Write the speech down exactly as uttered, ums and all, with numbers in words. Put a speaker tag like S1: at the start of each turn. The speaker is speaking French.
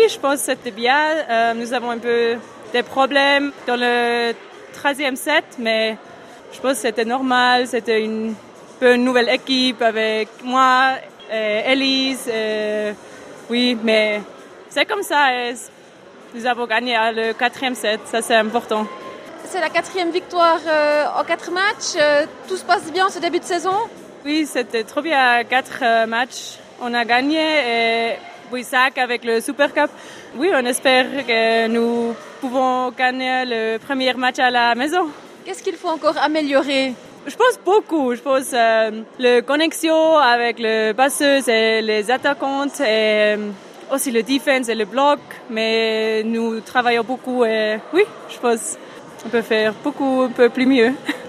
S1: Oui, je pense que c'était bien. Euh, nous avons un peu des problèmes dans le treizième set, mais je pense que c'était normal. C'était une peu une nouvelle équipe avec moi, et Elise. Et oui, mais c'est comme ça. Et nous avons gagné le quatrième set. Ça, c'est important.
S2: C'est la quatrième victoire euh, en quatre matchs. Euh, tout se passe bien ce début de saison?
S1: Oui, c'était trop bien. Quatre euh, matchs. On a gagné et Buissac avec le Super Cup. Oui, on espère que nous pouvons gagner le premier match à la maison.
S2: Qu'est-ce qu'il faut encore améliorer?
S1: Je pense beaucoup. Je pense euh, la connexion avec le passeuse et les attaquantes et euh, aussi le defense et le bloc. Mais nous travaillons beaucoup et oui, je pense qu'on peut faire beaucoup un peu plus mieux.